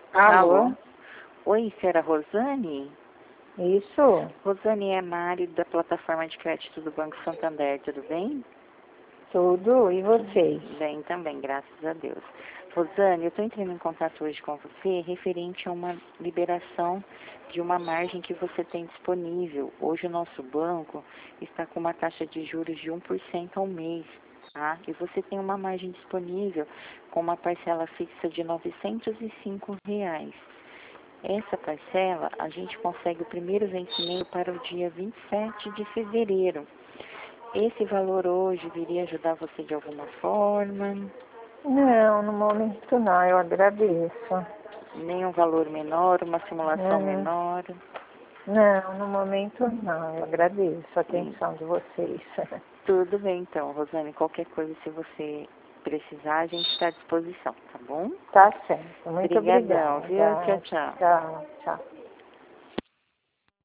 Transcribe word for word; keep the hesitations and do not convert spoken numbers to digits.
Alô? Alô? Oi, senhora Rosane? Isso? Rosane é a Mari da plataforma de crédito do Banco Santander, tudo bem? Tudo. E vocês? Bem também, graças a Deus. Rosane, eu estou entrando em contato hoje com você referente a uma liberação de uma margem que você tem disponível. Hoje o nosso banco está com uma taxa de juros de um por cento ao mês, tá? E você tem uma margem disponível com uma parcela fixa de novecentos e cinco reais. Essa parcela, a gente consegue o primeiro vencimento para o dia vinte e sete de fevereiro. Esse valor hoje viria ajudar você de alguma forma? Não, no momento não. Eu agradeço. Nenhum valor menor, uma simulação Não, menor? não, no momento não. Eu agradeço a Hum, atenção de vocês. Tudo bem então, Rosane. Qualquer coisa, se você precisar, a gente está à disposição, tá bom? Tá certo. Muito Obrigadão, obrigada. viu? Tchau, tchau. Tchau, tchau.